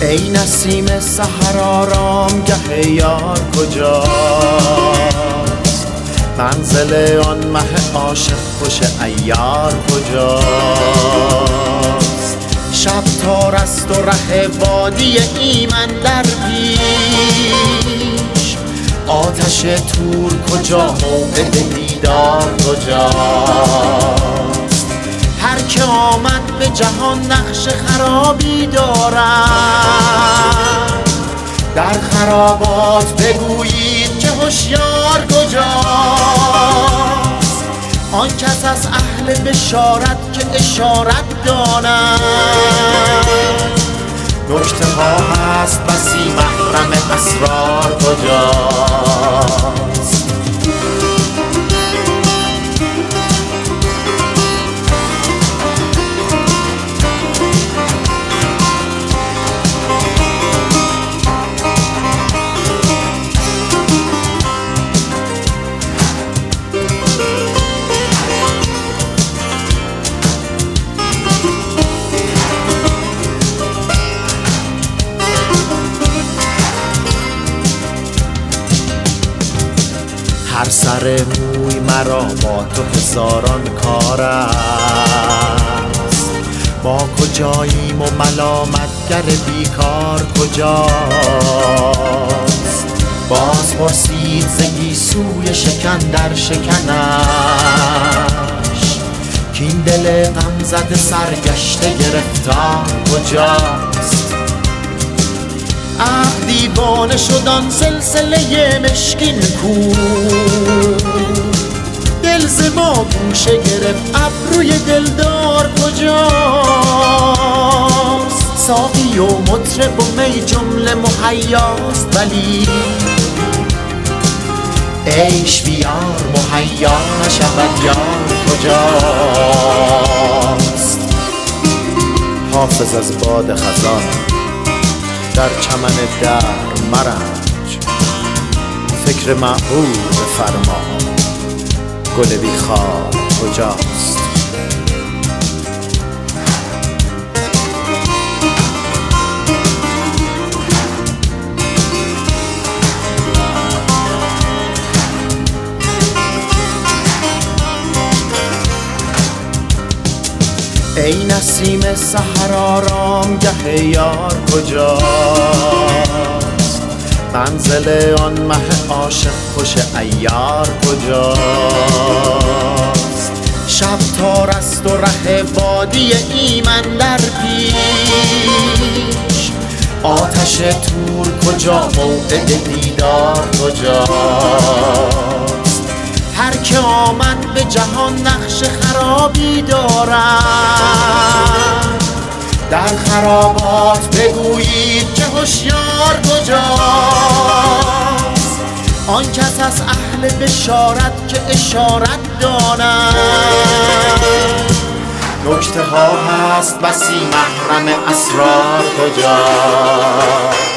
ای نسیم سحر آرامگه یار کجاست؟ منزل آن مه عاشق خوش عیار کجاست؟ شب تار است و ره وادی ایمن در پیش، آتش تور کجا موعد دیدار کجاست؟ هر که آمد به جهان نقش خرابی دارد، در خرابات بگویید که هوشیار کجاست؟ آن کس از اهل بشارت که اشارت داند، نکته ها هست بسی محرم اسرار کجاست؟ هر سر موی مرا با تو هزاران کار است، ما کجاییم و ملامتگر بیکار کجاست؟ باز پرسید ز گیسوی شکن در شکنش، کین دل غم زده سرگشته گرفتار کجاست؟ دیوانه شد آن سلسله مشکین کو، دل ز ما گوشه گرفت ابروی دلدار کجاست؟ ساقی و مطرب و می جمله مهیاست، ولی عیش بیار مهیا نشود یار کجاست؟ حافظ از باد خزان در چمن در مرنج، فکر معقول فرما گل بی خار کجاست؟ ای نسیم سحر آرامگه یار کجاست؟ منزل آن مه عاشق خوش عیار کجاست؟ شب تار است و ره وادی ایمن در پیش، آتش تور کجا موعد دیدار کجاست؟ هر که آمد به جهان نقش خرابی دارد، در خرابات بگویید که هوشیار کجاست؟ آن کس از اهل بشارت که اشارت داند، نکته ها هست بسی محرم اسرار کجاست؟